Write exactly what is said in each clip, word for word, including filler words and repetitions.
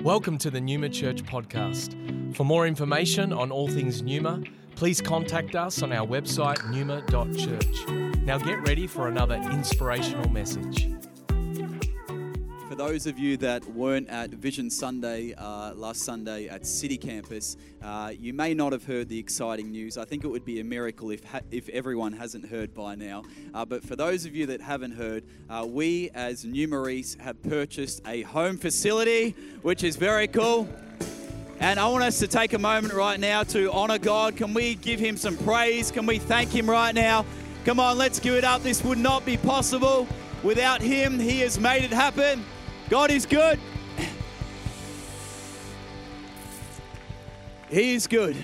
Welcome to the Numa Church podcast. For more information on all things Numa, please contact us on our website, numa dot church. Now get ready for another inspirational message. For those of you that weren't at Vision Sunday uh, last Sunday at City Campus, uh, you may not have heard the exciting news. I think it would be a miracle if ha- if everyone hasn't heard by now. Uh, but for those of you that haven't heard, uh, we as Numa East have purchased a home facility, which is very cool. And I want us to take a moment right now to honor God. Can we give him some praise? Can we thank him right now? Come on, let's give it up. This would not be possible without him. He has made it happen. God is good. He is good.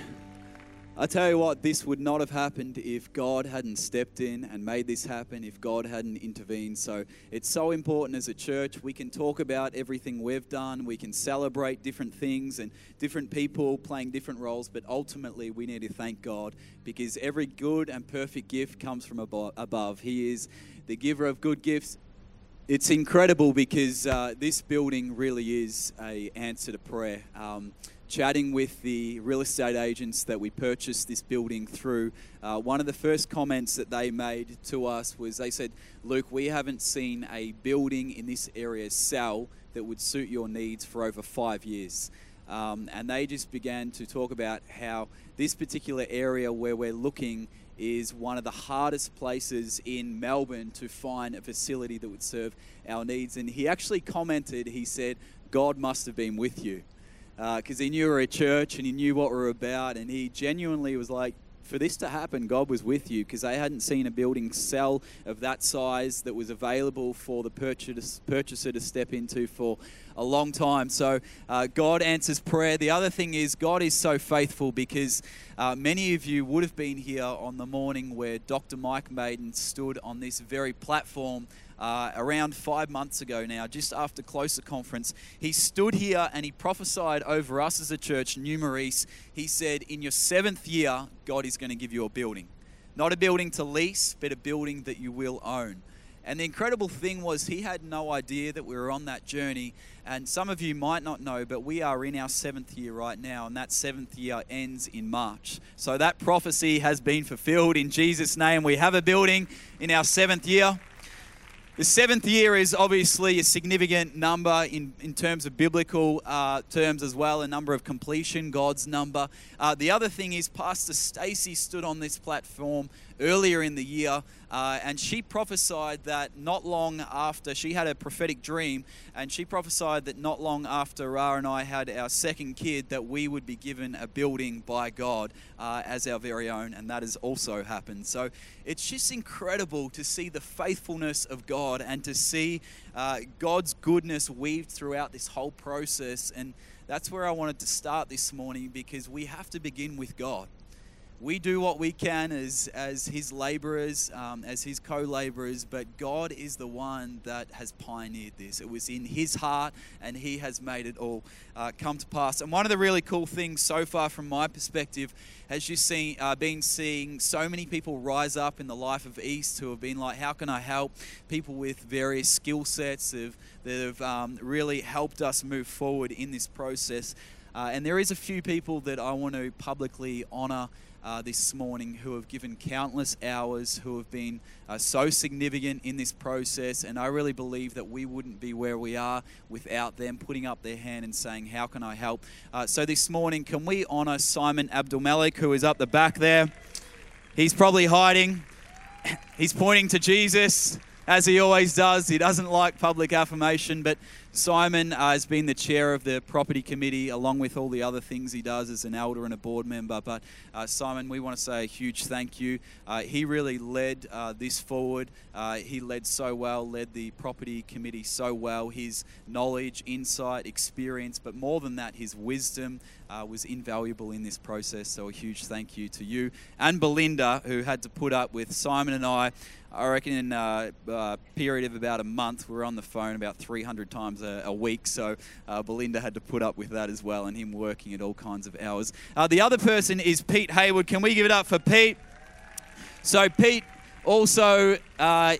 I tell you what, this would not have happened if God hadn't stepped in and made this happen, if God hadn't intervened. So it's so important as a church. We can talk about everything we've done. We can celebrate different things and different people playing different roles. But ultimately, we need to thank God because every good and perfect gift comes from abo- above. He is the giver of good gifts. It's incredible because uh, this building really is an answer to prayer. Um, chatting with the real estate agents that we purchased this building through, uh, one of the first comments that they made to us was they said, Luke, we haven't seen a building in this area sell that would suit your needs for over five years. Um, and they just began to talk about how this particular area where we're looking is one of the hardest places in Melbourne to find a facility that would serve our needs. And he actually commented, he said, God must have been with you. Because uh, he knew we were a church and he knew what we were about. And he genuinely was like, for this to happen, God was with you, because they hadn't seen a building sell of that size that was available for the purchase, purchaser to step into for a long time. So uh, God answers prayer. The other thing is God is so faithful because uh, many of you would have been here on the morning where Doctor Mike Maiden stood on this very platform Uh, around five months ago now, just after Closer Conference. He stood here and he prophesied over us as a church, Numa East. He said, in your seventh year, God is going to give you a building. Not a building to lease, but a building that you will own. And the incredible thing was he had no idea that we were on that journey. And some of you might not know, but we are in our seventh year right now, and that seventh year ends in March. So that prophecy has been fulfilled in Jesus' name. We have a building in our seventh year. The seventh year is obviously a significant number in, in terms of biblical uh, terms as well, a number of completion, God's number. Uh, the other thing is Pastor Stacey stood on this platform earlier in the year uh, and she prophesied that not long after, she had a prophetic dream, and she prophesied that not long after Ra and I had our second kid that we would be given a building by God uh, as our very own, and that has also happened. So it's just incredible to see the faithfulness of God and to see uh, God's goodness weaved throughout this whole process. And that's where I wanted to start this morning, because we have to begin with God. We do what we can as as his laborers, um, as his co-laborers, but God is the one that has pioneered this. It was in his heart, and he has made it all uh, come to pass. And one of the really cool things so far from my perspective has just seen, uh, been seeing so many people rise up in the life of East who have been like, how can I help? People with various skill sets have, that have um, really helped us move forward in this process. Uh, and there is a few people that I want to publicly honor Uh, this morning who have given countless hours, who have been uh, so significant in this process, and I really believe that we wouldn't be where we are without them putting up their hand and saying, how can I help? Uh, so this morning, can we honor Simon Abdulmalik, who is up the back there? He's probably hiding. He's pointing to Jesus, as he always does. He doesn't like public affirmation, but Simon uh, has been the chair of the property committee, along with all the other things he does as an elder and a board member. But uh, Simon, we want to say a huge thank you. Uh, he really led uh, this forward. Uh, he led so well, led the property committee so well. His knowledge, insight, experience, but more than that, his wisdom uh, was invaluable in this process. So a huge thank you to you and Belinda, who had to put up with Simon and I. I reckon in a uh, period of about a month, we were on the phone about three hundred times a, a week. So uh, Belinda had to put up with that as well, and him working at all kinds of hours. Uh, the other person is Pete Hayward. Can we give it up for Pete? So Pete also uh,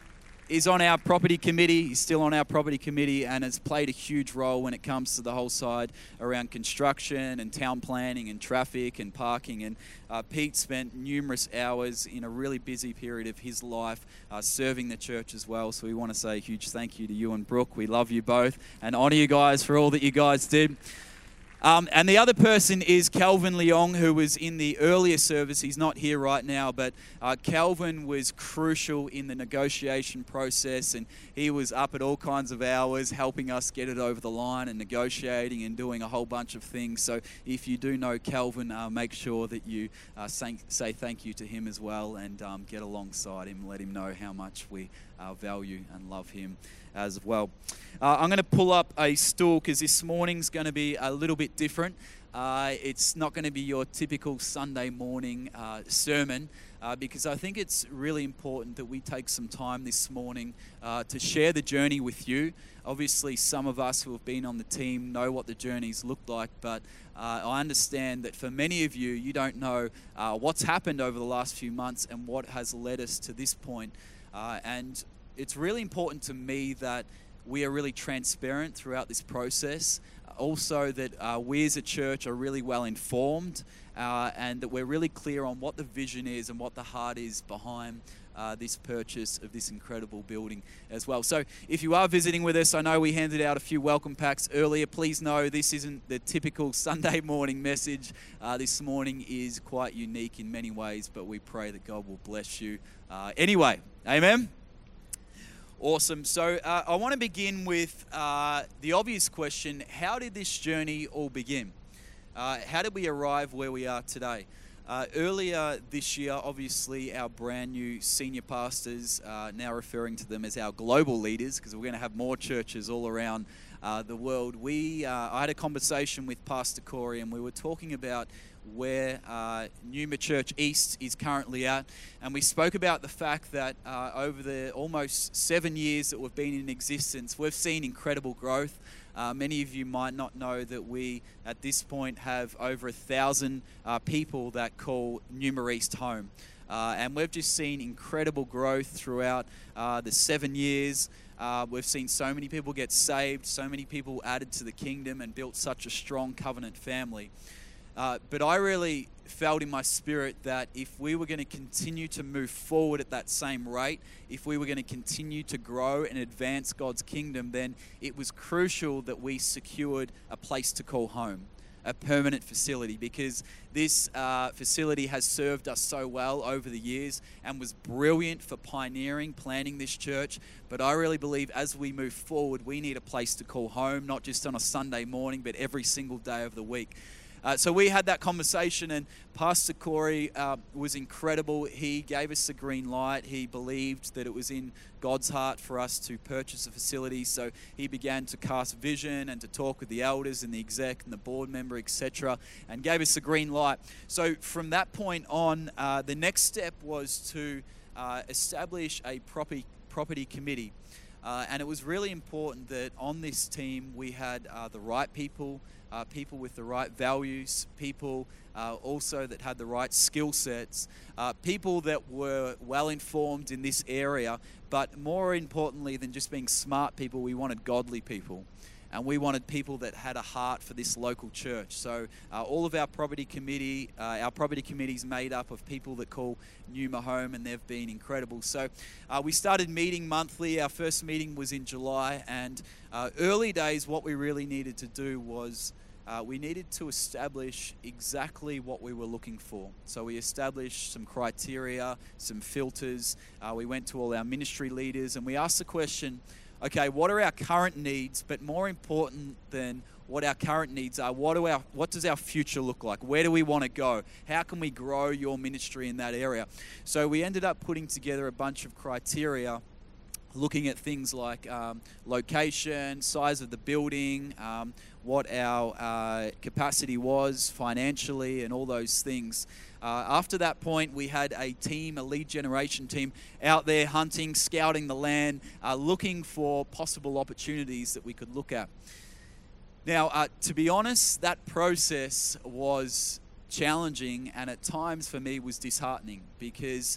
is on our property committee. He's still on our property committee and has played a huge role when it comes to the whole side around construction and town planning and traffic and parking. And uh, Pete spent numerous hours in a really busy period of his life uh, serving the church as well. So we want to say a huge thank you to you and Brooke. We love you both and honour you guys for all that you guys did. Um, and the other person is Calvin Leong, who was in the earlier service. He's not here right now, but uh, Calvin was crucial in the negotiation process, and he was up at all kinds of hours helping us get it over the line and negotiating and doing a whole bunch of things. So if you do know Calvin, uh, make sure that you uh, say, say thank you to him as well, and um, get alongside him, let him know how much we uh, value and love him as well. Uh, I'm going to pull up a stool because this morning's going to be a little bit different. Uh, it's not going to be your typical Sunday morning uh, sermon uh, because I think it's really important that we take some time this morning uh, to share the journey with you. Obviously, some of us who have been on the team know what the journey's looked like, but uh, I understand that for many of you, you don't know uh, what's happened over the last few months and what has led us to this point. Uh, and it's really important to me that we are really transparent throughout this process. Also that uh, we as a church are really well informed uh, and that we're really clear on what the vision is and what the heart is behind uh, this purchase of this incredible building as well. So if you are visiting with us, I know we handed out a few welcome packs earlier. Please know this isn't the typical Sunday morning message. Uh, this morning is quite unique in many ways, but we pray that God will bless you uh, anyway. Amen. Awesome. So uh, I want to begin with uh, the obvious question: how did this journey all begin? Uh, how did we arrive where we are today? Uh, earlier this year, obviously, our brand new senior pastors, uh, now referring to them as our global leaders, because we're going to have more churches all around uh, the world. We, uh, I had a conversation with Pastor Corey, and we were talking about where uh, Numa Church East is currently at, and we spoke about the fact that uh, over the almost seven years that we've been in existence, we've seen incredible growth. Uh, many of you might not know that we, at this point, have over a thousand uh, people that call Numa East home. Uh, and we've just seen incredible growth throughout uh, the seven years. Uh, we've seen so many people get saved, so many people added to the kingdom and built such a strong covenant family. Uh, but I really felt in my spirit that if we were going to continue to move forward at that same rate, if we were going to continue to grow and advance God's kingdom, then it was crucial that we secured a place to call home, a permanent facility, because this uh, facility has served us so well over the years and was brilliant for pioneering, planning this church. But I really believe as we move forward, we need a place to call home, not just on a Sunday morning, but every single day of the week. Uh, so we had that conversation, and Pastor Corey uh, was incredible. He gave us the green light. He believed that it was in God's heart for us to purchase a facility. So he began to cast vision and to talk with the elders and the exec and the board member, et cetera, and gave us the green light. So from that point on, uh, the next step was to uh, establish a property property committee. Uh, and it was really important that on this team we had uh, the right people, uh, people with the right values, people uh, also that had the right skill sets, uh, people that were well informed in this area, but more importantly than just being smart people, we wanted godly people. And we wanted people that had a heart for this local church. So uh, all of our property committee, uh, our property committee is made up of people that call Numa home, and they've been incredible. So uh, we started meeting monthly. Our first meeting was in July, and uh, early days, what we really needed to do was uh, we needed to establish exactly what we were looking for. So we established some criteria, some filters. Uh, we went to all our ministry leaders, and we asked the question, okay, what are our current needs? But more important than what our current needs are, what do our what does our future look like? Where do we want to go? How can we grow your ministry in that area? So we ended up putting together a bunch of criteria, looking at things like um, location, size of the building, um, what our uh, capacity was financially, and all those things. Uh, after that point, we had a team, a lead generation team, out there hunting, scouting the land, uh, looking for possible opportunities that we could look at. Now, uh, to be honest, that process was challenging, and at times for me was disheartening, because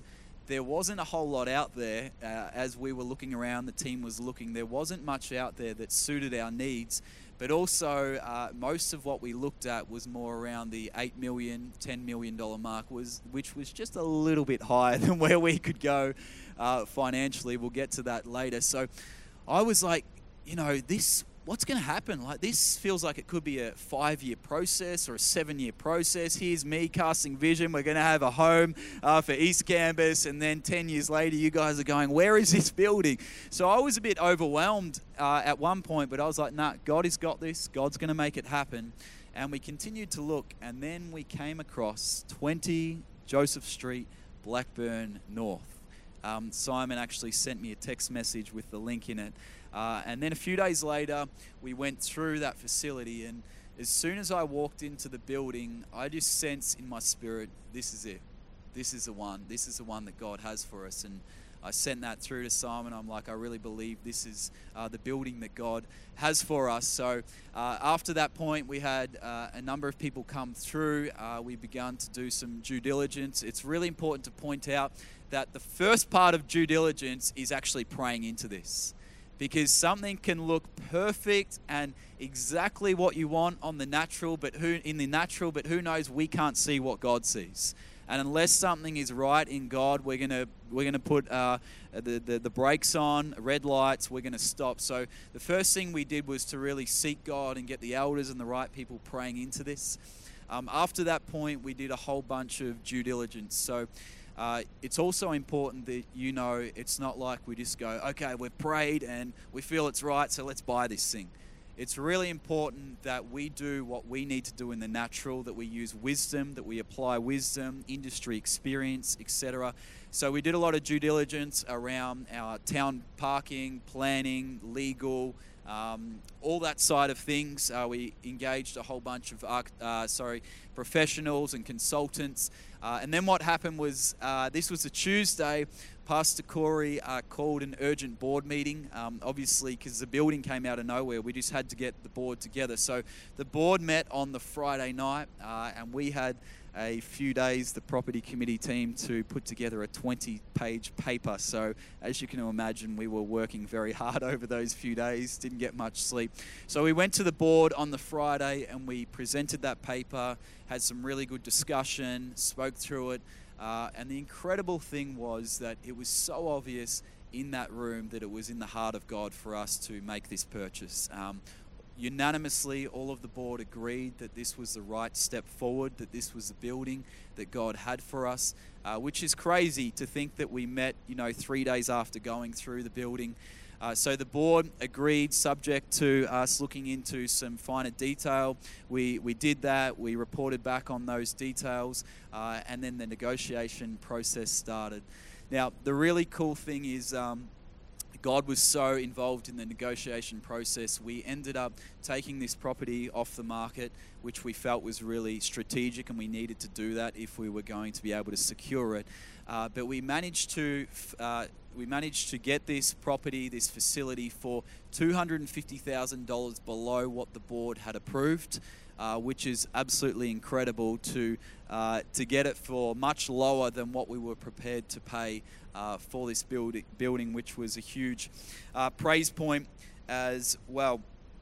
there wasn't a whole lot out there. Uh, as we were looking around, the team was looking, there wasn't much out there that suited our needs. But also, uh, most of what we looked at was more around the eight million dollars, ten million dollars mark, was which was just a little bit higher than where we could go uh, financially. We'll get to that later. So I was like, you know, this, what's going to happen? Like, this feels like it could be a five-year process or a seven-year process. Here's me casting vision. We're going to have a home uh, for East Campus, and then ten years later, you guys are going, where is this building? So I was a bit overwhelmed uh, at one point, but I was like, nah, God has got this. God's going to make it happen. And we continued to look, and then we came across twenty Joseph Street, Blackburn North. Um, Simon actually sent me a text message with the link in it. Uh, and then a few days later, we went through that facility, and as soon as I walked into the building, I just sensed in my spirit, this is it. This is the one. This is the one that God has for us. And I sent that through to Simon. I'm like, I really believe this is uh, the building that God has for us. So uh, after that point, we had uh, a number of people come through. Uh, we began to do some due diligence. It's really important to point out that the first part of due diligence is actually praying into this. Because something can look perfect and exactly what you want on the natural, but who in the natural, but who knows, we can't see what God sees. And unless something is right in God, we're gonna we're gonna put uh, the, the the brakes on, red lights. We're gonna stop. So the first thing we did was to really seek God and get the elders and the right people praying into this. Um, after that point, we did a whole bunch of due diligence. So. Uh, it's also important that you know it's not like we just go, okay, we've prayed and we feel it's right, so let's buy this thing. It's really important that we do what we need to do in the natural, that we use wisdom, that we apply wisdom, industry experience, et cetera. So we did a lot of due diligence around our town parking, planning, legal, um, all that side of things. Uh, we engaged a whole bunch of uh, sorry professionals and consultants. Uh, and then what happened was, uh, this was a Tuesday, Pastor Corey uh, called an urgent board meeting, um, obviously because the building came out of nowhere. We just had to get the board together. So the board met on the Friday night, uh, and we had a few days, the property committee team, to put together a twenty-page paper. So as you can imagine, we were working very hard over those few days, didn't get much sleep. So we went to the board on the Friday and we presented that paper, had some really good discussion, spoke through it. Uh, and the incredible thing was that it was so obvious in that room that it was in the heart of God for us to make this purchase. Um, unanimously, all of the board agreed that this was the right step forward, that this was the building that God had for us, uh, which is crazy to think that we met, you know, three days after going through the building. Uh, so the board agreed, subject to us looking into some finer detail. We we did that. We reported back on those details, uh, and then the negotiation process started. Now, the really cool thing is um, God was so involved in the negotiation process. We ended up taking this property off the market, which we felt was really strategic, and we needed to do that if we were going to be able to secure it. Uh, but we managed to uh, we managed to get this property, this facility, for two hundred fifty thousand dollars below what the board had approved, uh, which is absolutely incredible to uh, to get it for much lower than what we were prepared to pay uh, for this build- building, which was a huge uh, praise point as well.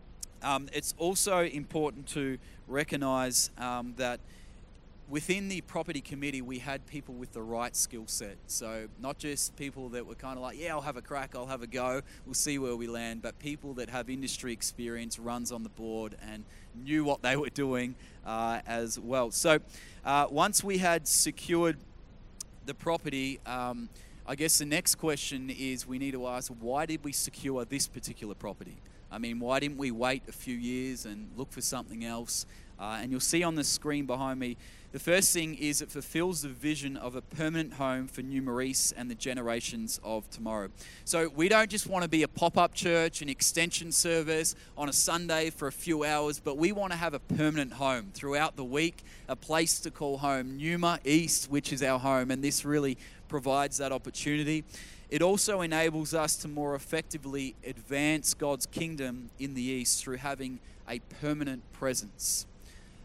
Um, it's also important to recognize um, that within the property committee, we had people with the right skill set. So not just people that were kind of like, yeah, I'll have a crack, I'll have a go, we'll see where we land, but people that have industry experience, runs on the board, and knew what they were doing uh, as well. So uh, once we had secured the property, um, I guess the next question is we need to ask, why did we secure this particular property? I mean, why didn't we wait a few years and look for something else? Uh, and you'll see on the screen behind me, the first thing is it fulfills the vision of a permanent home for New Maurice and the generations of tomorrow. So we don't just want to be a pop-up church, an extension service on a Sunday for a few hours, but we want to have a permanent home throughout the week, a place to call home, Numa East, which is our home, and this really provides that opportunity. It also enables us to more effectively advance God's kingdom in the East through having a permanent presence.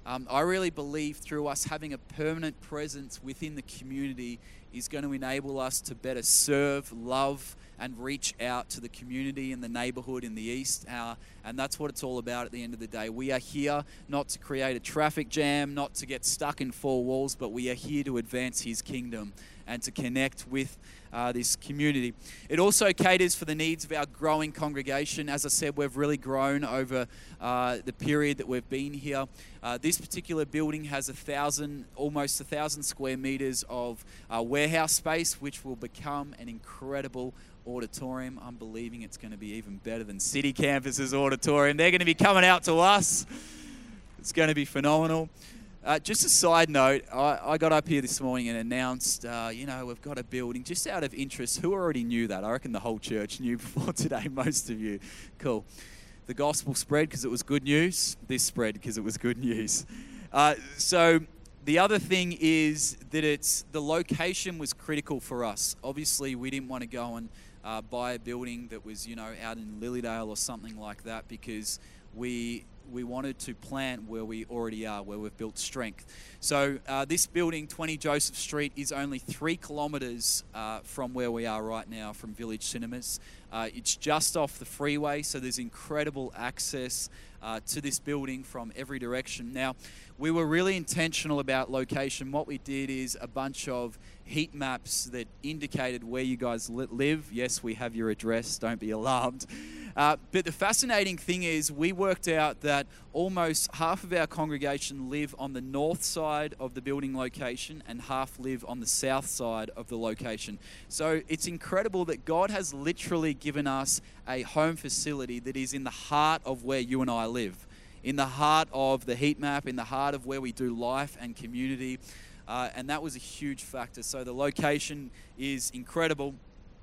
Um, I really believe through us having a permanent presence within the community is going to enable us to better serve, love, and reach out to the community and the neighborhood in the East. Uh, and that's what it's all about at the end of the day. We are here not to create a traffic jam, not to get stuck in four walls, but we are here to advance His kingdom and to connect with uh, this community. It also caters for the needs of our growing congregation. As I said, we've really grown over uh, the period that we've been here. Uh, this particular building has a thousand, almost a thousand square meters of uh, warehouse space, which will become an incredible auditorium. I'm believing it's going to be even better than City Campus's auditorium. They're going to be coming out to us. It's going to be phenomenal. Uh, just a side note, I, I got up here this morning and announced, uh, you know, we've got a building. Just out of interest, who already knew that? I reckon the whole church knew before today, most of you. Cool. The gospel spread because it was good news. This spread because it was good news. Uh, so the other thing is that it's the location was critical for us. Obviously, we didn't want to go and uh, buy a building that was, you know, out in Lilydale or something like that, because we... we wanted to plant where we already are, where we've built strength. So uh, this building, twenty Joseph Street, is only three kilometres uh, from where we are right now, from Village Cinemas. Uh, it's just off the freeway, so there's incredible access uh, to this building from every direction. Now, we were really intentional about location. What we did is a bunch of heat maps that indicated where you guys li- live. Yes, we have your address, don't be alarmed. Uh, but the fascinating thing is we worked out that almost half of our congregation live on the north side of the building location and half live on the south side of the location. So it's incredible that God has literally given us a home facility that is in the heart of where you and I live, in the heart of the heat map, in the heart of where we do life and community. Uh, and that was a huge factor. So the location is incredible.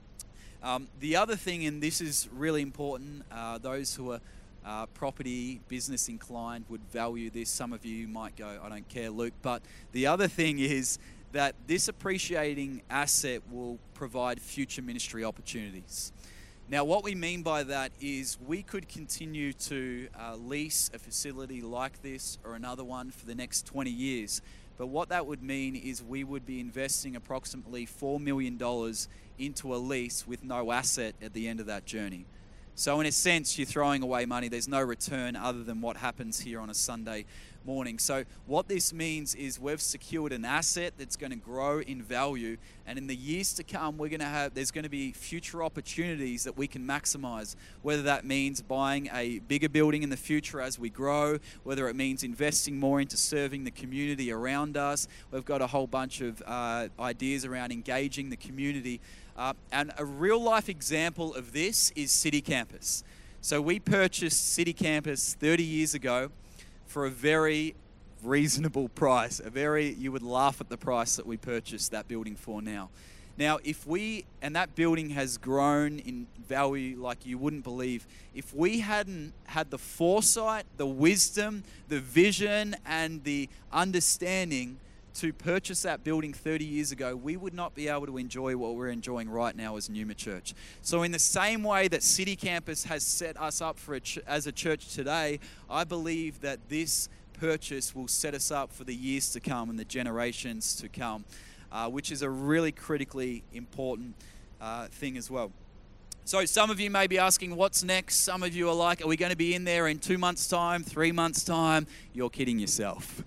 Um, the other thing, and this is really important, uh, those who are uh, property business inclined would value this. Some of you might go, I don't care, Luke. But the other thing is that this appreciating asset will provide future ministry opportunities. Now, what we mean by that is we could continue to uh, lease a facility like this or another one for the next twenty years. But what that would mean is we would be investing approximately four million dollars into a lease with no asset at the end of that journey. So in a sense, you're throwing away money. There's no return other than what happens here on a Sunday morning. So what this means is we've secured an asset that's going to grow in value, and in the years to come, we're going to have there's going to be future opportunities that we can maximize, whether that means buying a bigger building in the future as we grow, whether it means investing more into serving the community around us. We've got a whole bunch of uh, ideas around engaging the community. Uh, and a real life example of this is City Campus. So we purchased City Campus thirty years ago for a very reasonable price. A very, you would laugh at the price that we purchased that building for now. Now, if we, and that building has grown in value like you wouldn't believe, if we hadn't had the foresight, the wisdom, the vision, and the understanding to purchase that building thirty years ago, we would not be able to enjoy what we're enjoying right now as Numa Church. So in the same way that City Campus has set us up for a ch- as a church today, I believe that this purchase will set us up for the years to come and the generations to come, uh, which is a really critically important uh, thing as well. So some of you may be asking, what's next? Some of you are like, are we going to be in there in two months' time, three months' time? You're kidding yourself.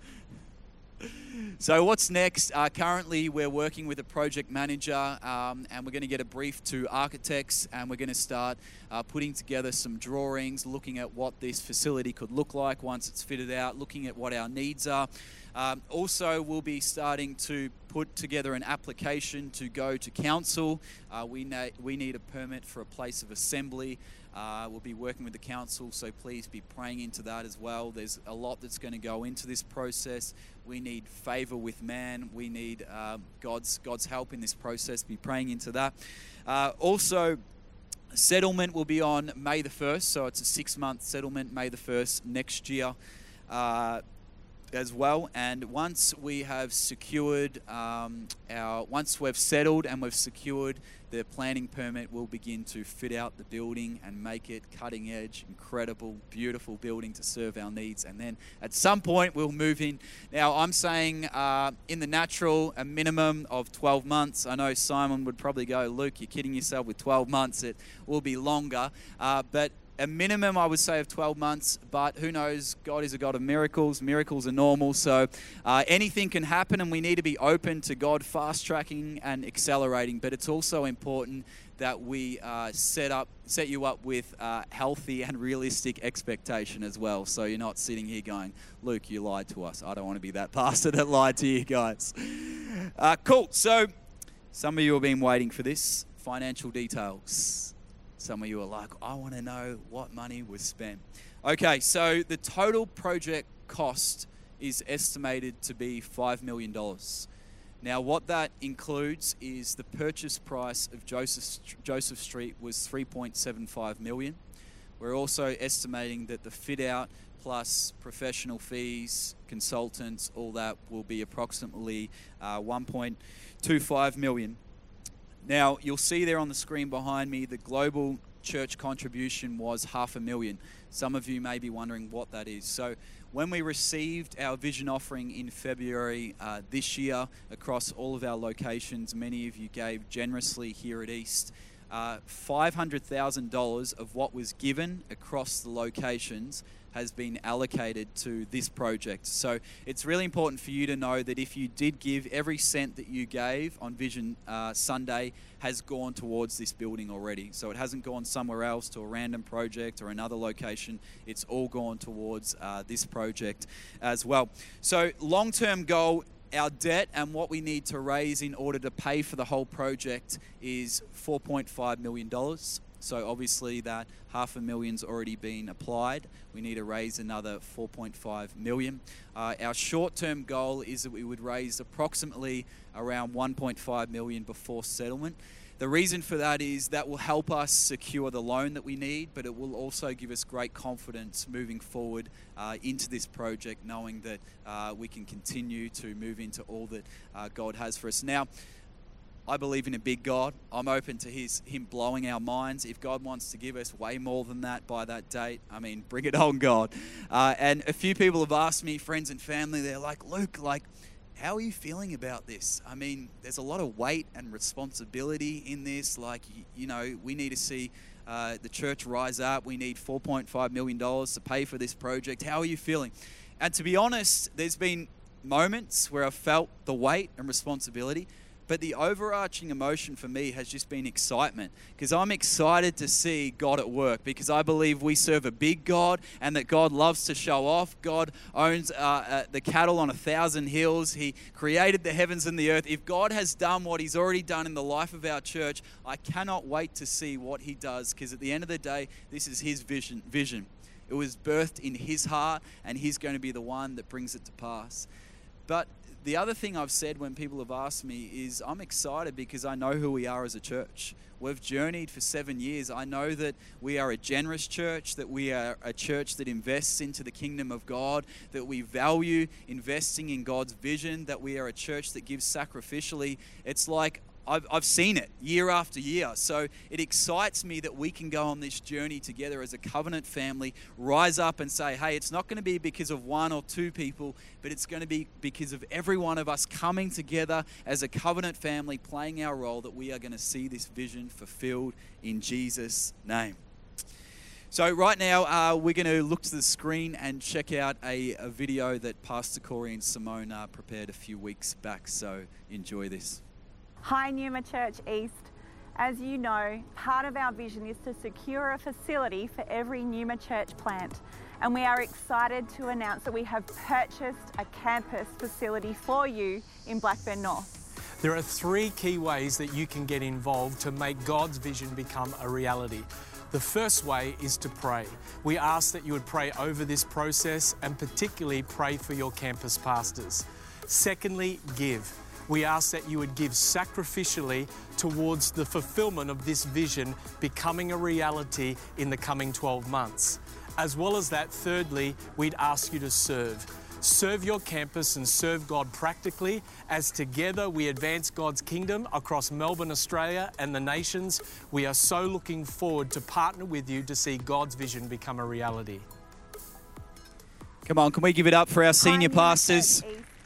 So what's next? Uh, currently, we're working with a project manager, um, and we're going to get a brief to architects, and we're going to start uh, putting together some drawings, looking at what this facility could look like once it's fitted out, looking at what our needs are. Um, also, we'll be starting to put together an application to go to council. Uh, we, na- we need a permit for a place of assembly. Uh, we'll be working with the council, so please be praying into that as well. There's a lot that's going to go into this process. We need favor with man. We need uh, God's God's help in this process. Be praying into that. Uh, also, settlement will be on May the first, so it's a six-month settlement, May the first next year. Uh, as well. And once we have secured um, our, once we've settled and we've secured the planning permit, we'll begin to fit out the building and make it cutting edge, incredible, beautiful building to serve our needs. And then at some point we'll move in. Now I'm saying uh, in the natural, a minimum of twelve months. I know Simon would probably go, Luke, you're kidding yourself with twelve months. It will be longer. Uh, but a minimum, I would say, of twelve months, but who knows? God is a God of miracles. Miracles are normal, so uh, anything can happen, and we need to be open to God fast-tracking and accelerating. But it's also important that we uh, set up, set you up with uh, healthy and realistic expectation as well. So you're not sitting here going, Luke, you lied to us. I don't want to be that pastor that lied to you guys. Uh, cool. So some of you have been waiting for this. Financial details. Some of you are like, I want to know what money was spent. Okay, so the total project cost is estimated to be five million dollars. Now, what that includes is the purchase price of Joseph, Joseph Street was three point seven five million dollars. We're also estimating that the fit out plus professional fees, consultants, all that will be approximately uh, one point two five million dollars. Now, you'll see there on the screen behind me, the global church contribution was half a million. Some of you may be wondering what that is. So when we received our vision offering in February uh, this year across all of our locations, many of you gave generously here at East. Uh, five hundred thousand dollars of what was given across the locations has been allocated to this project. So it's really important for you to know that if you did give, every cent that you gave on Vision uh, Sunday has gone towards this building already. So it hasn't gone somewhere else to a random project or another location. It's all gone towards uh, this project as well. So long-term goal, our debt and what we need to raise in order to pay for the whole project is four point five million dollars. So obviously that half a million's already been applied. We need to raise another four point five million. Uh, our short-term goal is that we would raise approximately around one point five million before settlement. The reason for that is that will help us secure the loan that we need, but it will also give us great confidence moving forward uh, into this project, knowing that uh, we can continue to move into all that uh, God has for us. Now, I believe in a big God. I'm open to his Him blowing our minds. If God wants to give us way more than that by that date, I mean, bring it on, God. Uh, and a few people have asked me, friends and family, they're like, Luke, like, how are you feeling about this? I mean, there's a lot of weight and responsibility in this. Like, you, you know, we need to see uh, the church rise up. We need four point five million dollars to pay for this project. How are you feeling? And to be honest, there's been moments where I've felt the weight and responsibility. But the overarching emotion for me has just been excitement, because I'm excited to see God at work, because I believe we serve a big God and that God loves to show off. God owns uh, uh, the cattle on a thousand hills. He created the heavens and the earth. If God has done what he's already done in the life of our church, I cannot wait to see what he does, because at the end of the day, this is his vision. vision. It was birthed in his heart, and he's going to be the one that brings it to pass. But the other thing I've said when people have asked me is I'm excited because I know who we are as a church. We've journeyed for seven years. I know that we are a generous church, that we are a church that invests into the kingdom of God, that we value investing in God's vision, that we are a church that gives sacrificially. It's like I've, I've seen it year after year. So it excites me that we can go on this journey together as a covenant family, rise up and say, hey, it's not going to be because of one or two people, but it's going to be because of every one of us coming together as a covenant family, playing our role, that we are going to see this vision fulfilled in Jesus' name. So right now, uh, we're going to look to the screen and check out a, a video that Pastor Corey and Simone uh, prepared a few weeks back. So enjoy this. Hi Numa Church East. As you know, part of our vision is to secure a facility for every Numa church plant. And we are excited to announce that we have purchased a campus facility for you in Blackburn North. There are three key ways that you can get involved to make God's vision become a reality. The first way is to pray. We ask that you would pray over this process and particularly pray for your campus pastors. Secondly, give. We ask that you would give sacrificially towards the fulfillment of this vision becoming a reality in the coming twelve months. As well as that, thirdly, we'd ask you to serve. serve your campus and serve God practically as together we advance God's kingdom across Melbourne, Australia and the nations. We are so looking forward to partner with you to see God's vision become a reality. Come on, can we give it up for our senior pastors?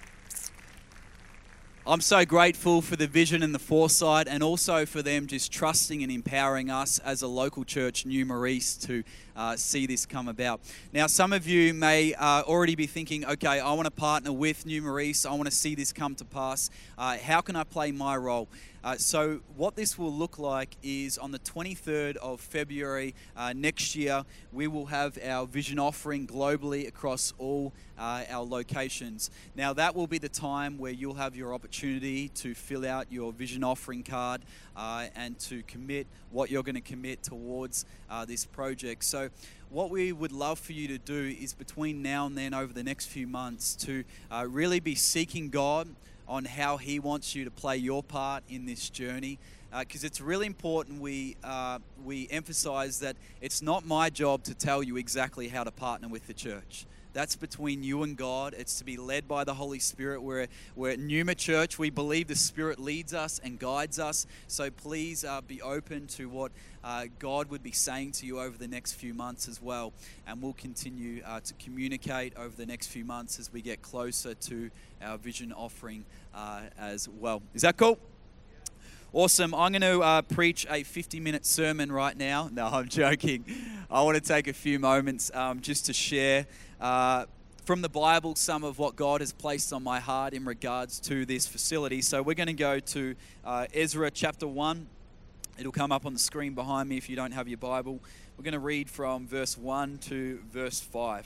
I'm so grateful for the vision and the foresight, and also for them just trusting and empowering us as a local church, Numa East, to uh, see this come about. Now, some of you may uh, already be thinking, okay, I want to partner with Numa East. I want to see this come to pass. Uh, how can I play my role? Uh, so what this will look like is on the twenty-third of February uh, next year, we will have our vision offering globally across all uh, our locations. Now that will be the time where you'll have your opportunity to fill out your vision offering card uh, and to commit what you're going to commit towards uh, this project. So what we would love for you to do is between now and then, over the next few months, to uh, really be seeking God on how He wants you to play your part in this journey, because uh, it's really important we uh, we emphasize that it's not my job to tell you exactly how to partner with the church. That's between you and God. It's to be led by the Holy Spirit. We're, we're at Numa Church. We believe the Spirit leads us and guides us. So please uh, be open to what uh, God would be saying to you over the next few months as well. And we'll continue uh, to communicate over the next few months as we get closer to our vision offering uh, as well. Is that cool? Awesome. I'm going to uh, preach a fifty-minute sermon right now. No, I'm joking. I want to take a few moments um, just to share uh, from the Bible some of what God has placed on my heart in regards to this facility. So we're going to go to uh, Ezra chapter one. It'll come up on the screen behind me if you don't have your Bible. We're going to read from verse one to verse five.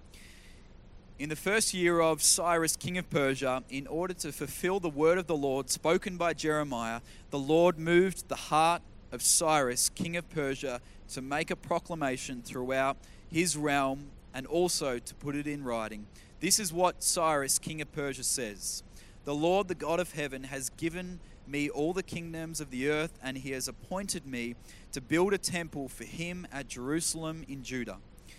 In the first year of Cyrus, king of Persia, in order to fulfill the word of the Lord spoken by Jeremiah, the Lord moved the heart of Cyrus, king of Persia, to make a proclamation throughout his realm and also to put it in writing. This is what Cyrus, king of Persia, says. The Lord, the God of heaven, has given me all the kingdoms of the earth, and he has appointed me to build a temple for him at Jerusalem in Judah.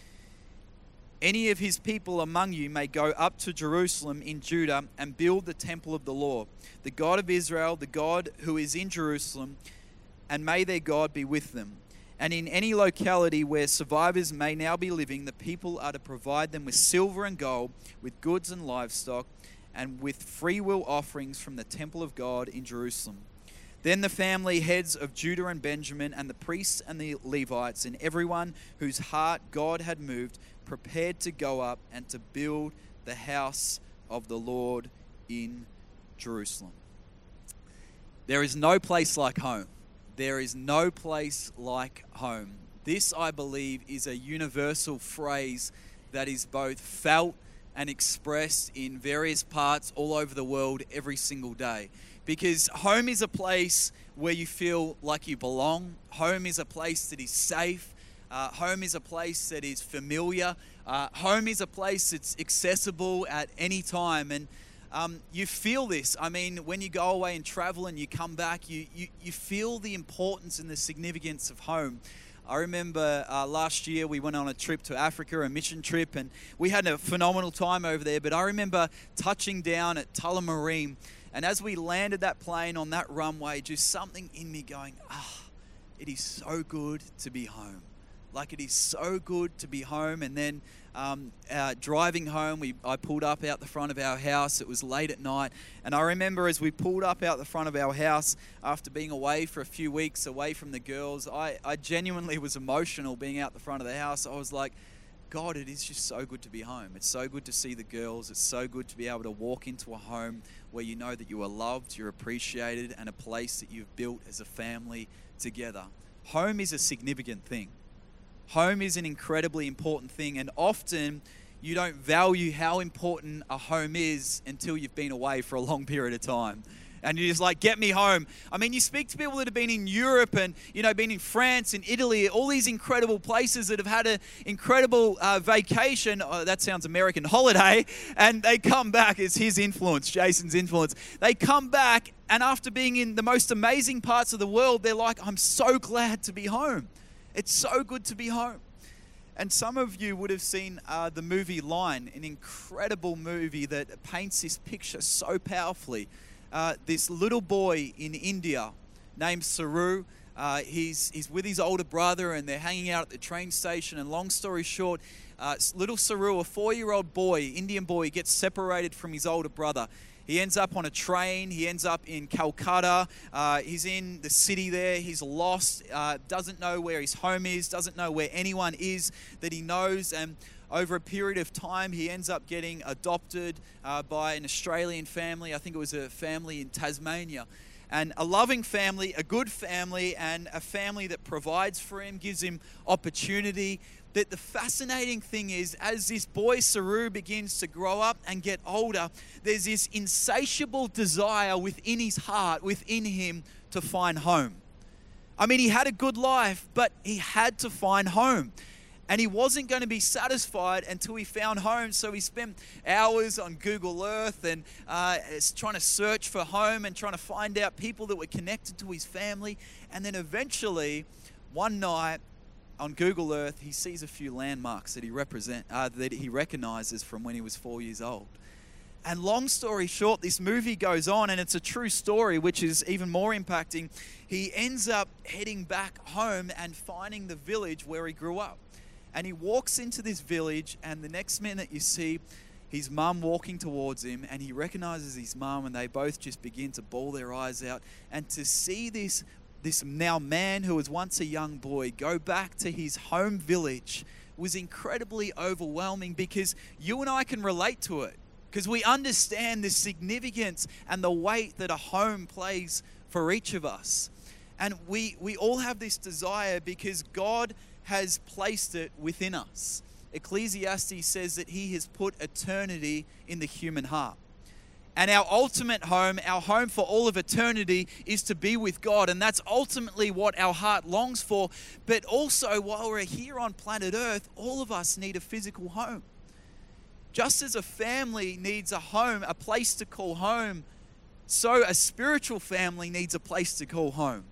Any of his people among you may go up to Jerusalem in Judah and build the temple of the Lord, the God of Israel, the God who is in Jerusalem, and may their God be with them. And in any locality where survivors may now be living, the people are to provide them with silver and gold, with goods and livestock, and with freewill offerings from the temple of God in Jerusalem. Then the family heads of Judah and Benjamin, and the priests and the Levites, and everyone whose heart God had moved, prepared to go up and to build the house of the Lord in Jerusalem. There is no place like home. There is no place like home. This, I believe, is a universal phrase that is both felt and expressed in various parts all over the world every single day. Because home is a place where you feel like you belong. Home is a place that is safe. Uh, home is a place that is familiar. Uh, home is a place that's accessible at any time. And um, you feel this. I mean, when you go away and travel and you come back, you, you, you feel the importance and the significance of home. I remember uh, last year we went on a trip to Africa, a mission trip, and we had a phenomenal time over there. But I remember touching down at Tullamarine, and as we landed that plane on that runway, just something in me going, ah, it is so good to be home. Like, it is so good to be home. And then um, uh, driving home, we I pulled up out the front of our house. It was late at night. And I remember as we pulled up out the front of our house, after being away for a few weeks, away from the girls, I, I genuinely was emotional being out the front of the house. I was like, God, it is just so good to be home. It's so good to see the girls. It's so good to be able to walk into a home where you know that you are loved, you're appreciated, and a place that you've built as a family together. Home is a significant thing. Home is an incredibly important thing, and often you don't value how important a home is until you've been away for a long period of time. And you're just like, get me home. I mean, you speak to people that have been in Europe and, you know, been in France and Italy, all these incredible places that have had an incredible uh, vacation. Oh, that sounds American, holiday. And they come back. It's his influence, Jason's influence. They come back, and after being in the most amazing parts of the world, they're like, I'm so glad to be home. It's so good to be home. And some of you would have seen uh, the movie Line, an incredible movie that paints this picture so powerfully. Uh, this little boy in India named Saru, uh, he's, he's with his older brother and they're hanging out at the train station. And long story short, uh, little Saru, a four-year-old boy, Indian boy, gets separated from his older brother. He ends up on a train. He ends up in Calcutta. Uh, he's in the city there. He's lost, uh, doesn't know where his home is, doesn't know where anyone is that he knows. And over a period of time, he ends up getting adopted uh, by an Australian family. I think it was a family in Tasmania. And a loving family, a good family, and a family that provides for him, gives him opportunity. That the fascinating thing is, as this boy Saru begins to grow up and get older, there's this insatiable desire within his heart, within him, to find home. I mean, he had a good life, but he had to find home. And he wasn't going to be satisfied until he found home. So he spent hours on Google Earth and uh, trying to search for home and trying to find out people that were connected to his family. And then eventually, one night, on Google Earth, he sees a few landmarks that he represent, uh, that he recognizes from when he was four years old. And long story short, this movie goes on, and it's a true story, which is even more impacting. He ends up heading back home and finding the village where he grew up. And he walks into this village, and the next minute you see his mum walking towards him, and he recognizes his mum, and they both just begin to bawl their eyes out. And to see this This now man who was once a young boy go back to his home village was incredibly overwhelming, because you and I can relate to it, because we understand the significance and the weight that a home plays for each of us. And we, we all have this desire because God has placed it within us. Ecclesiastes says that he has put eternity in the human heart. And our ultimate home, our home for all of eternity, is to be with God. And that's ultimately what our heart longs for. But also, while we're here on planet Earth, all of us need a physical home. Just as a family needs a home, a place to call home, so a spiritual family needs a place to call home.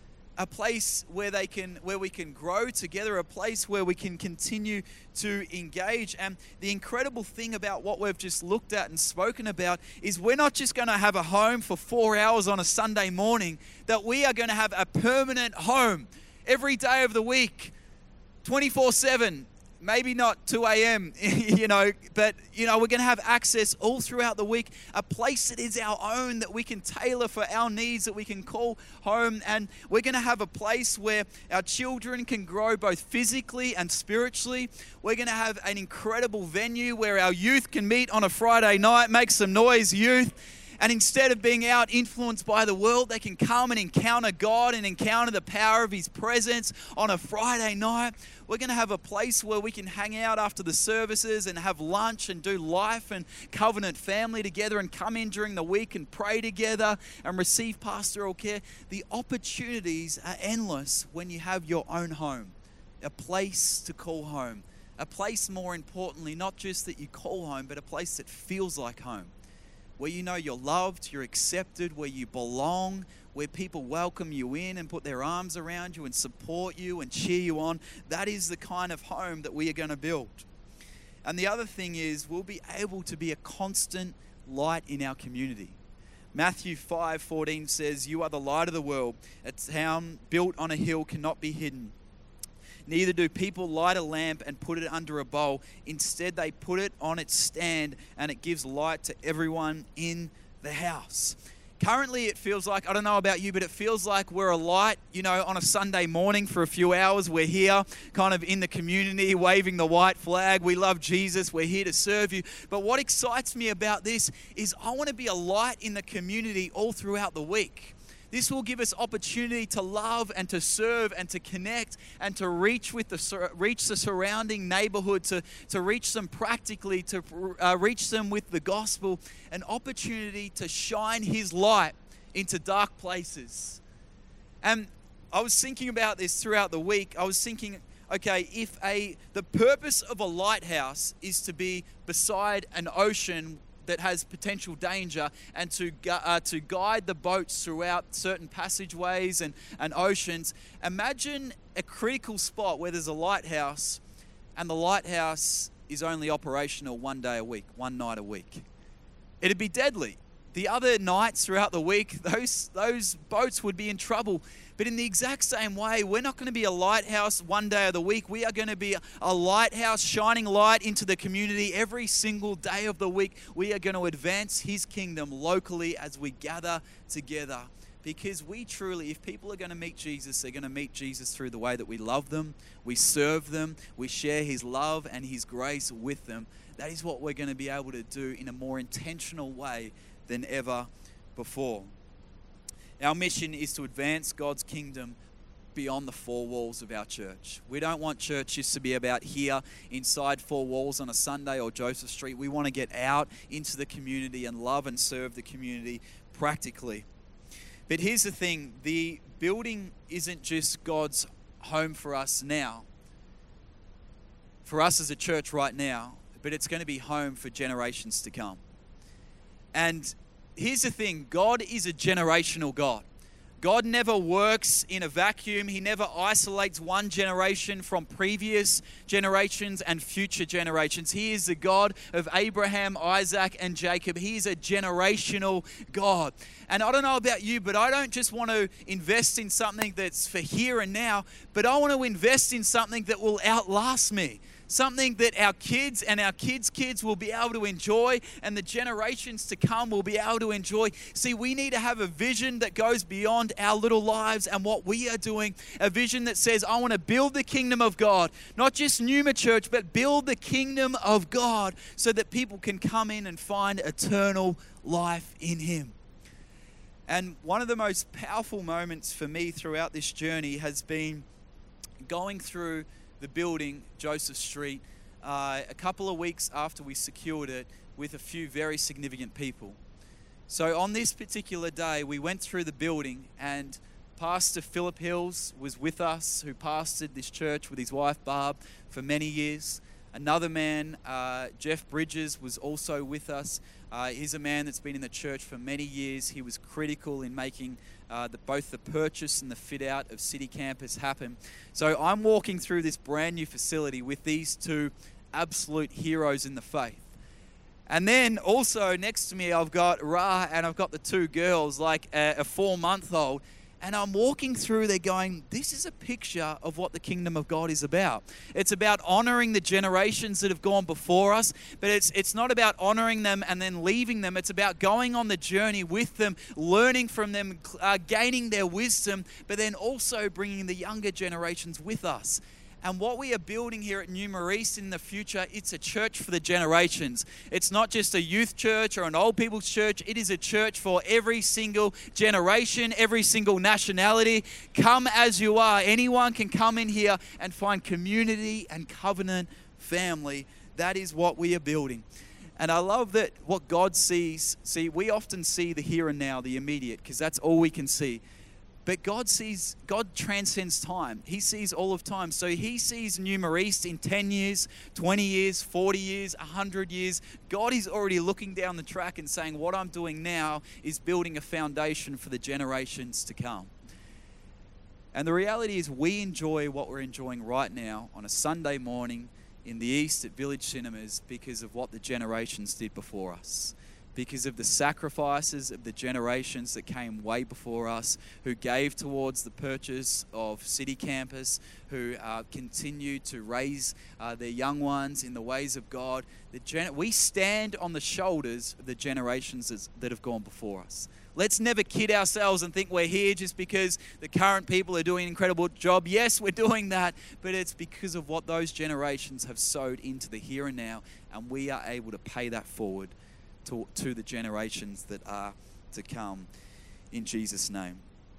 A place where they can, where we can grow together, a place where we can continue to engage. And the incredible thing about what we've just looked at and spoken about is we're not just going to have a home for four hours on a Sunday morning, that we are going to have a permanent home every day of the week, twenty-four seven. Maybe not two a.m., you know, but, you know, we're going to have access all throughout the week, a place that is our own, that we can tailor for our needs, that we can call home. And we're going to have a place where our children can grow both physically and spiritually. We're going to have an incredible venue where our youth can meet on a Friday night. Make some noise, youth. And instead of being out influenced by the world, they can come and encounter God and encounter the power of his presence on a Friday night. We're going to have a place where we can hang out after the services and have lunch and do life and covenant family together, and come in during the week and pray together and receive pastoral care. The opportunities are endless when you have your own home, a place to call home. A place, more importantly, not just that you call home, but a place that feels like home. Where you know you're loved, you're accepted, where you belong, where people welcome you in and put their arms around you and support you and cheer you on. That is the kind of home that we are going to build. And the other thing is, we'll be able to be a constant light in our community. Matthew five fourteen says, "You are the light of the world. A town built on a hill cannot be hidden. Neither do people light a lamp and put it under a bowl. Instead, they put it on its stand, and it gives light to everyone in the house." Currently, it feels like, I don't know about you, but it feels like we're a light, you know, on a Sunday morning for a few hours. We're here kind of in the community, waving the white flag. We love Jesus. We're here to serve you. But what excites me about this is I want to be a light in the community all throughout the week. This will give us opportunity to love and to serve and to connect and to reach with the reach the surrounding neighborhood, to, to reach them practically, to uh, reach them with the gospel, an opportunity to shine his light into dark places. And I was thinking about this throughout the week. I was thinking, okay, if a the purpose of a lighthouse is to be beside an ocean that has potential danger, and to uh, to guide the boats throughout certain passageways and, and oceans. Imagine a critical spot where there's a lighthouse and the lighthouse is only operational one day a week, one night a week. It'd be deadly. The other nights throughout the week, those, those boats would be in trouble. But in the exact same way, we're not going to be a lighthouse one day of the week. We are going to be a lighthouse shining light into the community every single day of the week. We are going to advance His kingdom locally as we gather together. Because we truly, if people are going to meet Jesus, they're going to meet Jesus through the way that we love them, we serve them, we share His love and His grace with them. That is what we're going to be able to do in a more intentional way than ever before. Our mission is to advance God's kingdom beyond the four walls of our church. We don't want church just to be about here inside four walls on a Sunday or Joseph Street. We want to get out into the community and love and serve the community practically. But here's the thing, the building isn't just God's home for us now, for us as a church right now, but it's going to be home for generations to come. And here's the thing, God is a generational God. God never works in a vacuum. He never isolates one generation from previous generations and future generations. He is the God of Abraham, Isaac, and Jacob. He is a generational God. And I don't know about you, but I don't just want to invest in something that's for here and now, but I want to invest in something that will outlast me. Something that our kids and our kids' kids will be able to enjoy and the generations to come will be able to enjoy. See, we need to have a vision that goes beyond our little lives and what we are doing. A vision that says, I want to build the kingdom of God. Not just Numa Church, but build the kingdom of God so that people can come in and find eternal life in Him. And one of the most powerful moments for me throughout this journey has been going through the building, Joseph Street, uh, a couple of weeks after we secured it with a few very significant people. So on this particular day, we went through the building and Pastor Philip Hills was with us, who pastored this church with his wife Barb for many years. Another man, uh, Jeff Bridges, was also with us. Uh, he's a man that's been in the church for many years. He was critical in making uh, the, both the purchase and the fit out of City Campus happen. So I'm walking through this brand new facility with these two absolute heroes in the faith. And then also next to me, I've got Ra and I've got the two girls, like a, a four-month-old. And I'm walking through there going, this is a picture of what the kingdom of God is about. It's about honoring the generations that have gone before us, but it's it's not about honoring them and then leaving them. It's about going on the journey with them, learning from them, uh, gaining their wisdom, but then also bringing the younger generations with us. And what we are building here at Numa East in the future, it's a church for the generations. It's not just a youth church or an old people's church. It is a church for every single generation, every single nationality. Come as you are. Anyone can come in here and find community and covenant family. That is what we are building. And I love that what God sees. See, we often see the here and now, the immediate, because that's all we can see. But God sees, God transcends time. He sees all of time. So He sees Numa East in ten years, twenty years, forty years, one hundred years. God is already looking down the track and saying, what I'm doing now is building a foundation for the generations to come. And the reality is we enjoy what we're enjoying right now on a Sunday morning in the East at Village Cinemas because of what the generations did before us. Because of the sacrifices of the generations that came way before us, who gave towards the purchase of City Campus, who uh, continue to raise uh, their young ones in the ways of God. The gen- we stand on the shoulders of the generations that have gone before us. Let's never kid ourselves and think we're here just because the current people are doing an incredible job. Yes, we're doing that, but it's because of what those generations have sowed into the here and now, and we are able to pay that forward To, to the generations that are to come in Jesus' name.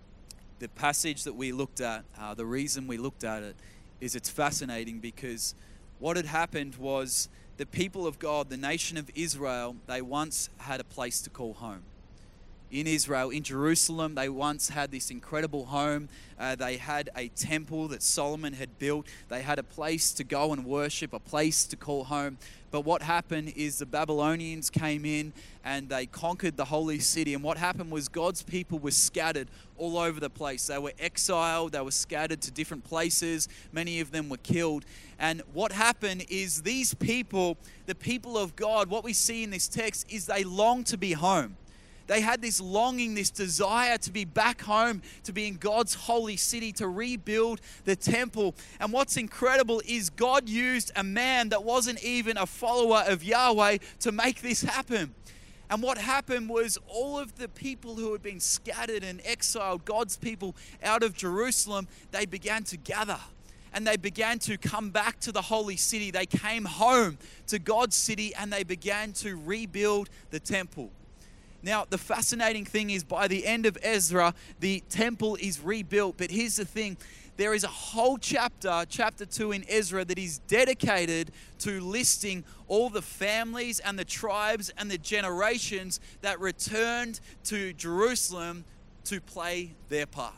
The passage that we looked at, uh, the reason we looked at it is it's fascinating because what had happened was the people of God, the nation of Israel, they once had a place to call home. in Israel, in Jerusalem. They once had this incredible home. Uh, they had a temple that Solomon had built. They had a place to go and worship, a place to call home. But what happened is the Babylonians came in and they conquered the holy city. And what happened was God's people were scattered all over the place. They were exiled. They were scattered to different places. Many of them were killed. And what happened is these people, the people of God, what we see in this text is they long to be home. They had this longing, this desire to be back home, to be in God's holy city, to rebuild the temple. And what's incredible is God used a man that wasn't even a follower of Yahweh to make this happen. And what happened was all of the people who had been scattered and exiled, God's people out of Jerusalem, they began to gather. And they began to come back to the holy city. They came home to God's city and they began to rebuild the temple. Now, the fascinating thing is by the end of Ezra, the temple is rebuilt. But here's the thing. There is a whole chapter, chapter two in Ezra, that is dedicated to listing all the families and the tribes and the generations that returned to Jerusalem to play their part.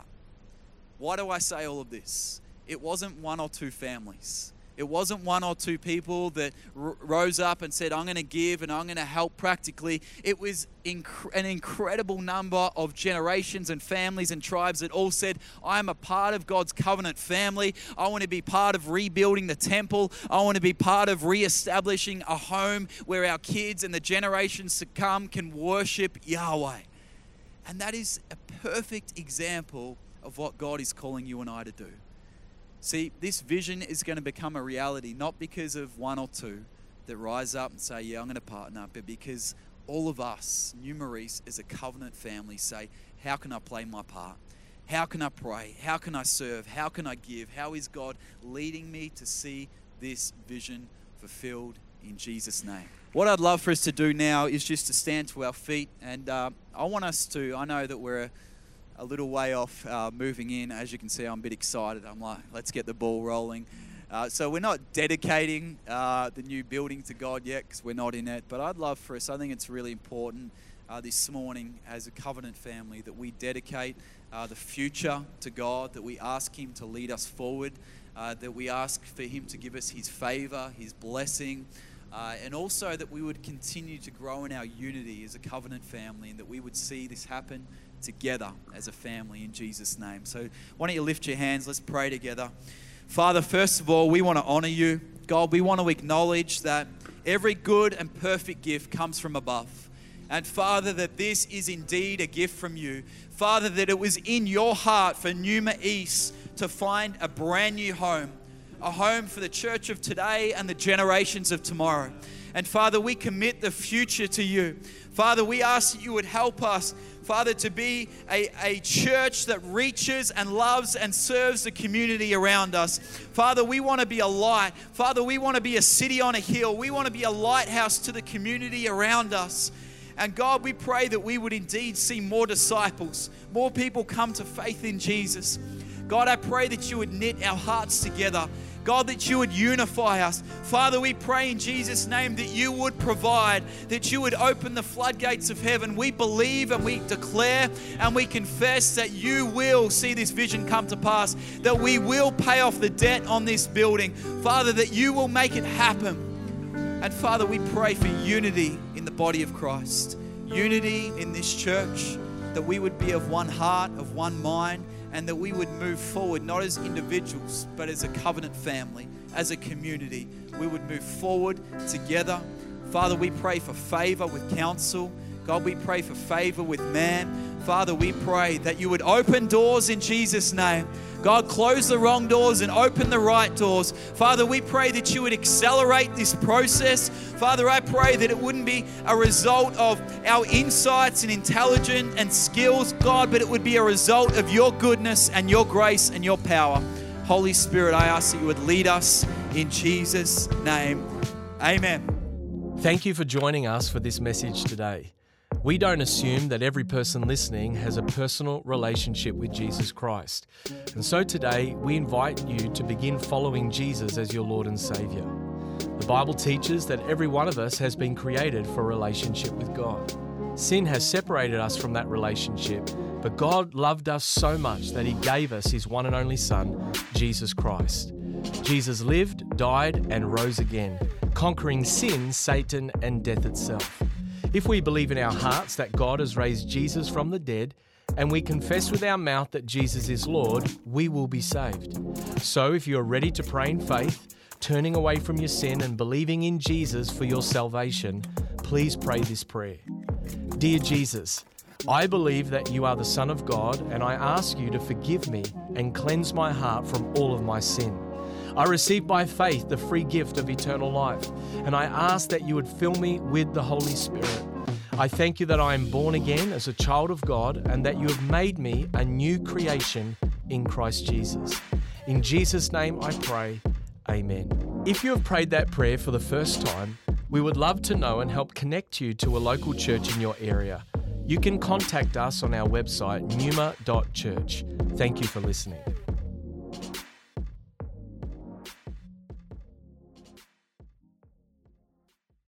Why do I say all of this? It wasn't one or two families. It wasn't one or two people that r- rose up and said, I'm going to give and I'm going to help practically. It was inc- an incredible number of generations and families and tribes that all said, I am a part of God's covenant family. I want to be part of rebuilding the temple. I want to be part of reestablishing a home where our kids and the generations to come can worship Yahweh. And that is a perfect example of what God is calling you and I to do. See, this vision is going to become a reality, not because of one or two that rise up and say, yeah, I'm going to partner, but because all of us, New Maurice, as a covenant family, say, how can I play my part? How can I pray? How can I serve? How can I give? How is God leading me to see this vision fulfilled in Jesus' name? What I'd love for us to do now is just to stand to our feet, and uh, I want us to, I know that we're a, a little way off uh, moving in. As you can see, I'm a bit excited. I'm like, let's get the ball rolling. Uh, so we're not dedicating uh, the new building to God yet because we're not in it. But I'd love for us, I think it's really important uh, this morning as a covenant family that we dedicate uh, the future to God, that we ask Him to lead us forward, uh, that we ask for Him to give us His favor, His blessing, uh, and also that we would continue to grow in our unity as a covenant family and that we would see this happen together as a family in Jesus' name. So why don't you lift your hands? Let's pray together. Father, first of all, we want to honor you. God, we want to acknowledge that every good and perfect gift comes from above. And Father, that this is indeed a gift from you. Father, that it was in your heart for Numa East to find a brand new home, a home for the church of today and the generations of tomorrow. And Father, we commit the future to you. Father, we ask that you would help us, Father, to be a, a church that reaches and loves and serves the community around us. Father, we want to be a light. Father, we want to be a city on a hill. We want to be a lighthouse to the community around us. And God, we pray that we would indeed see more disciples, more people come to faith in Jesus. God, I pray that you would knit our hearts together. God, that you would unify us. Father, we pray in Jesus' name that you would provide, that you would open the floodgates of heaven. We believe and we declare and we confess that you will see this vision come to pass, that we will pay off the debt on this building. Father, that you will make it happen. And Father, we pray for unity in the body of Christ, unity in this church, that we would be of one heart, of one mind, and that we would move forward, not as individuals, but as a covenant family, as a community. We would move forward together. Father, we pray for favor with counsel. God, we pray for favor with man. Father, we pray that you would open doors in Jesus' name. God, close the wrong doors and open the right doors. Father, we pray that you would accelerate this process. Father, I pray that it wouldn't be a result of our insights and intelligence and skills, God, but it would be a result of your goodness and your grace and your power. Holy Spirit, I ask that you would lead us in Jesus' name. Amen. Thank you for joining us for this message today. We don't assume that every person listening has a personal relationship with Jesus Christ. And so today, we invite you to begin following Jesus as your Lord and Savior. The Bible teaches that every one of us has been created for a relationship with God. Sin has separated us from that relationship, but God loved us so much that He gave us His one and only Son, Jesus Christ. Jesus lived, died, and rose again, conquering sin, Satan, and death itself. If we believe in our hearts that God has raised Jesus from the dead, and we confess with our mouth that Jesus is Lord, we will be saved. So if you are ready to pray in faith, turning away from your sin and believing in Jesus for your salvation, please pray this prayer. Dear Jesus, I believe that you are the Son of God, and I ask you to forgive me and cleanse my heart from all of my sin. I receive by faith the free gift of eternal life, and I ask that you would fill me with the Holy Spirit. I thank you that I am born again as a child of God and that you have made me a new creation in Christ Jesus. In Jesus' name I pray, amen. If you have prayed that prayer for the first time, we would love to know and help connect you to a local church in your area. You can contact us on our website, numa dot church. Thank you for listening.